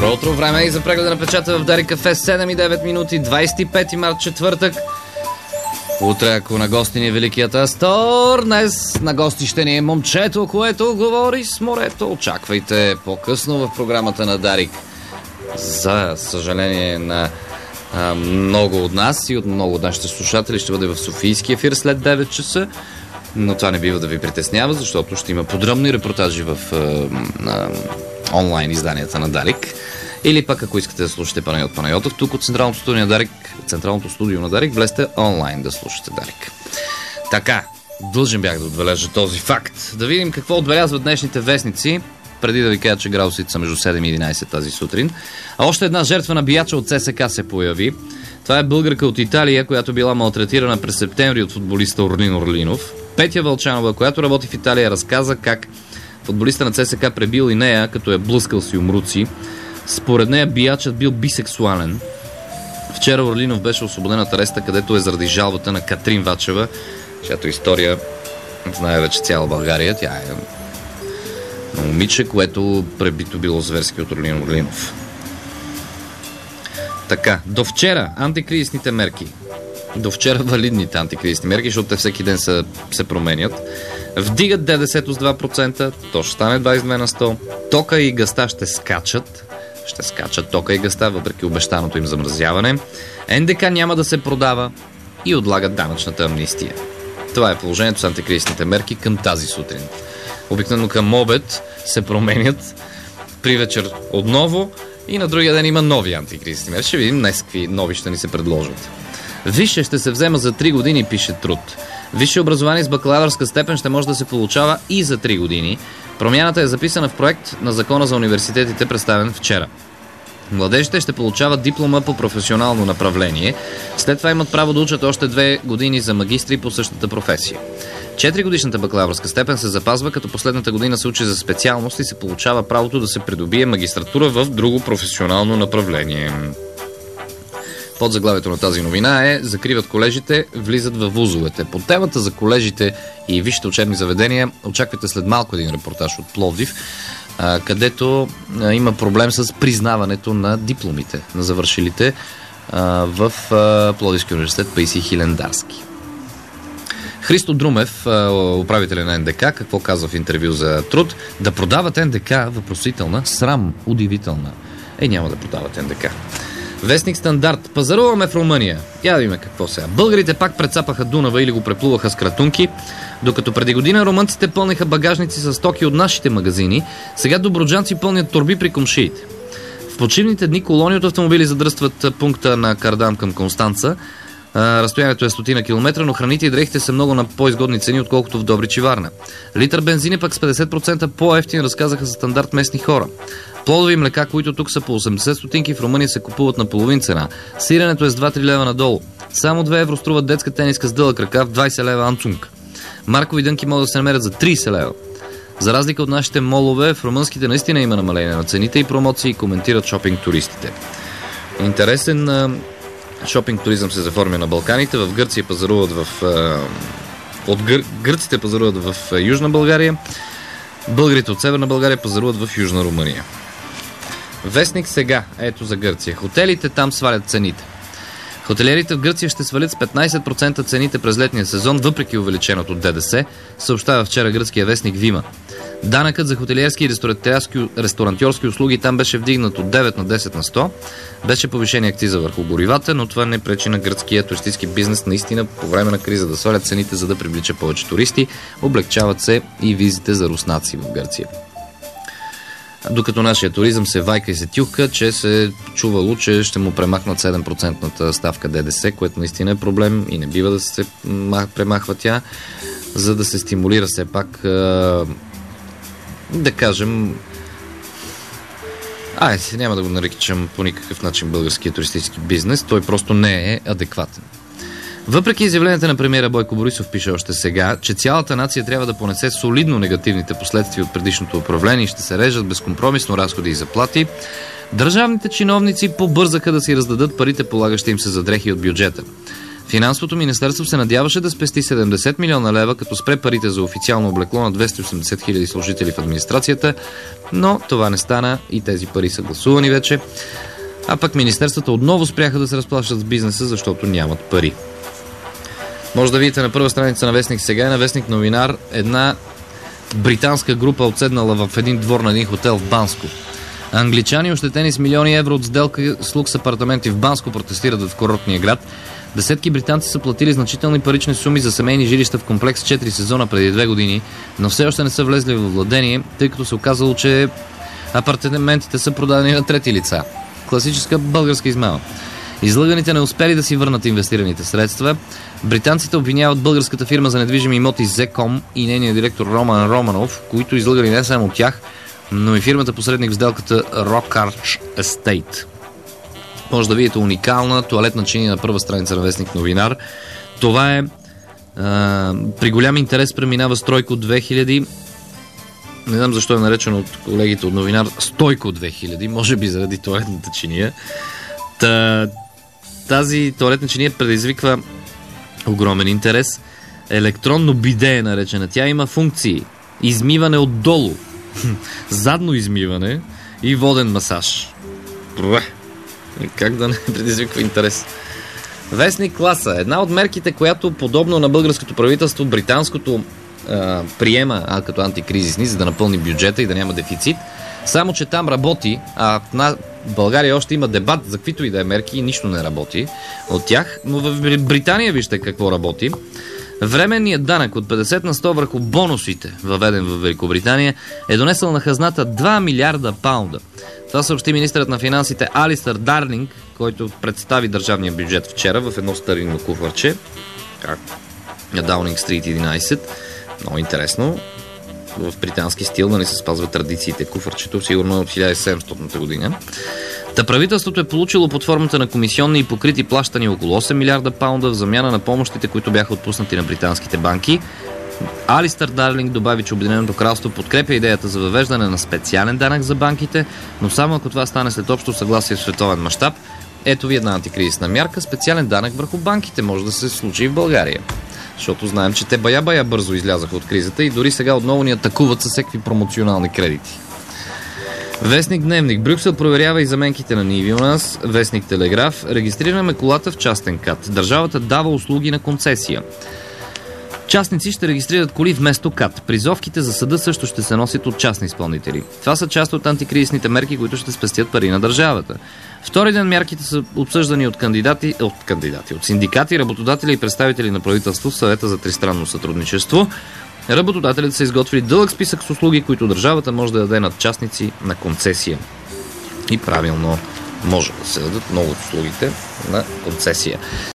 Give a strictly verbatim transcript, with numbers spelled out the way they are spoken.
Добро утро, време и за прегледа на печата в Дарик Кафе, седем и девет минути, двадесет и пети март, четвъртък. Утре, ако на гости ни е Великият Астор, днес на гости ще ни е момчето, което говори с морето. Очаквайте по-късно в програмата на Дарик. За съжаление на а, много от нас и от много от нашите слушатели ще бъде в Софийски ефир след девет часа. Но това не бива да ви притеснява, защото ще има подробни репортажи в а, а, онлайн изданията на Дарик. Или пък, ако искате да слушате Панайот Панайотов, тук от Централното студио на Дарик, Централното студио на Дарик, влезте онлайн да слушате Дарик. Така, дължен бях да отбележа този факт. Да видим какво отбелязват днешните вестници, преди да ви кажа, че градусите са между седем и единадесет тази сутрин. А още една жертва на бияча от ЦСКА се появи. Това е българка от Италия, която била малтретирана през септември от футболиста Орлин Орлинов. Петя Вълчанова, която работи в Италия, разказа как футболиста на ЦСКА пребил и нея, като е блъскал с юмруци. Според нея биячът бил бисексуален. Вчера Орлинов беше освободен от ареста, където е заради жалбата на Катрин Вачева, чиято история знае вече цяла България. Тя е момиче, което пребито било зверски от Орлин Орлинов. Така, до вчера антикризисните мерки, до вчера валидните антикризисни мерки, защото те всеки ден се, се променят, вдигат ДДС-то с два процента, то ще стане двадесет и две на сто, тока и газта ще скачат, ще скачат тока и газта, въпреки обещаното им замразяване, НДК няма да се продава и отлагат данъчната амнистия. Това е положението с антикризисните мерки към тази сутрин. Обикновено към обед се променят, при вечер отново и на другия ден има нови антикризисни мерки. Ще видим днес какви нови ще ни се предложат. Висше ще се взема за три години, пише Труд. Висше образование с бакалавърска степен ще може да се получава и за три години. Промяната е записана в проект на Закона за университетите, представен вчера. Младежите ще получават диплома по професионално направление. След това имат право да учат още две години за магистри по същата професия. Четиригодишната бакалавърска степен се запазва, като последната година се учи за специалност и се получава правото да се придобие магистратура в друго професионално направление. Под заглавието на тази новина е: закриват колежите, влизат във вузовете. По темата за колежите и висшите учебни заведения очаквайте след малко един репортаж от Пловдив, където има проблем с признаването на дипломите на завършилите в Пловдивския университет Паисий Хилендарски. Христо Друмев, управителя на НДК, какво казва в интервю за Труд? Да продават НДК, въпросителна, срам, удивителна. Е, няма да продават НДК. Вестник Стандарт. Пазаруваме в Румъния. Я да видим какво сега. Българите пак прецапаха Дунава или го преплуваха с кратунки. Докато преди година румънците пълниха багажници с стоки от нашите магазини, сега добруджанци пълнят торби при комшиите. В почивните дни колони от автомобили задръстват пункта на Кардам към Констанца. Разстоянието е стотина километра, но храните и дрехите са много на по-изгодни цени, отколкото в Добрич и Варна. Литър бензин е пък с петдесет процента по-евтин, разказаха за Стандарт местни хора. Плодови млека, които тук са по осемдесет стотинки, в Румъния се купуват на половин цена. Сиренето е с два-три лева надолу. Само две евро струва детска тениска с дълъг ръкав, двадесет лева анцунг. Маркови дънки могат да се намерят за тридесет лева. За разлика от нашите молове, в румънските наистина има намаление на цените и промоции, коментират шопинг туристите. Интересен шопинг туризъм се заформя на Балканите. В Гърция пазаруват в... От гър... Гърците пазаруват в Южна България. Българите от Северна България пазаруват в Южна Румъния. Вестник сега, ето за Гърция. Хотелите там свалят цените. Хотелиерите в Гърция ще свалят с петнадесет процента цените през летния сезон, въпреки увеличеното ДДС, съобщава вчера гръцкия вестник Вима. Данъкът за хотелиерски и ресторантьорски услуги там беше вдигнат от девет на десет на сто. Беше повишен акциза върху горивата, но това не пречи на гръцкия туристически бизнес наистина по време на криза да свалят цените, за да привлича повече туристи. Облегчават се и визите за руснаци в Гърция. Докато нашия туризъм се вайка и се тюка, че се чувало, че ще му премахнат седем процента ставка ДДС, което наистина е проблем и не бива да се премахва тя, за да се стимулира все пак, да кажем, ай, няма да го наричам по никакъв начин българския туристически бизнес, той просто не е адекватен. Въпреки изявленията на премиера Бойко Борисов, пише още сега, че цялата нация трябва да понесе солидно негативните последствия от предишното управление и ще се режат безкомпромисно разходи и заплати, държавните чиновници побързаха да си раздадат парите, полагащи им се за дрехи от бюджета. Финансовото министерство се надяваше да спести седемдесет милиона лева, като спре парите за официално облекло на двеста и осемдесет хиляди служители в администрацията, но това не стана и тези пари са гласувани вече. А пък министерствата отново спряха да се разплащат с бизнеса, защото нямат пари. Може да видите на първа страница на Вестник Сега и на Вестник Новинар една британска група отседнала в един двор на един хотел в Банско. Англичани, ощетени с милиони евро от сделка с лукс апартаменти в Банско, протестират в курортния град. Десетки британци са платили значителни парични суми за семейни жилища в комплекс четири сезона преди две години, но все още не са влезли в владение, тъй като се оказало, че апартаментите са продадени на трети лица. Класическа българска измама. Излъганите не успели да си върнат инвестираните средства. Британците обвиняват българската фирма за недвижими имоти Зеком и нейният директор Роман Романов, които излъгали не само тях, но и фирмата посредник в сделката Rock Estate. Може да видите уникална тоалетна чиния на първа страница на Вестник Новинар. Това е а, при голям интерес преминава Стройко две хиляди. Не знам защо е наречено от колегите от Новинар Стойко две хиляди, може би заради тоалетната чиния. Та, тази тоалетна чиния предизвиква огромен интерес. Електронно биде е наречена. Тя има функции. Измиване отдолу, задно измиване и воден масаж. Как да не предизвиква интерес? Вестник Класа. Една от мерките, която подобно на българското правителство, британското а, приема а, като антикризисни, за да напълни бюджета и да няма дефицит. Само, че там работи, а в на България още има дебат за каквито и да е мерки и нищо не работи от тях. Но в Британия вижте какво работи. Временният данък от петдесет на сто върху бонусите, въведен в Великобритания, е донесъл на хазната два милиарда паунда. Това съобщи министърът на финансите Алистър Дарлинг, който представи държавния бюджет вчера в едно старинно куфарче, как на Даунинг Стрит единайсет. Много интересно. В британски стил да не се спазват традициите. Куфарчето сигурно е от хиляда и седемстотната година. Та правителството е получило под формата на комисионни и покрити плащания около осем милиарда паунда в замяна на помощите, които бяха отпуснати на британските банки. Алистър Дарлинг добави, че Обединеното кралство подкрепя идеята за въвеждане на специален данък за банките, но само ако това стане след общо съгласие в световен мащаб. Ето ви една антикризисна мярка. Специален данък върху банките може да се случи и в България. Защото знаем, че те бая-бая бързо излязаха от кризата и дори сега отново ни атакуват със всеки промоционални кредити. Вестник Дневник. Брюксел проверява и заменките на ниви у нас. Вестник Телеграф. Регистрираме колата в частен кат. Държавата дава услуги на концесия. Частници ще регистрират коли вместо кат. Призовките за съда също ще се носят от частни изпълнители. Това са част от антикризисните мерки, които ще спестят пари на държавата. Втори ден мярките са обсъждани от кандидати, от кандидати, от синдикати, работодатели и представители на правителство в съвета за тристранно сътрудничество. Работодателите са изготвили дълъг списък с услуги, които държавата може да даде на частници на концесия. И правилно може да се дадат много от услугите на концесия.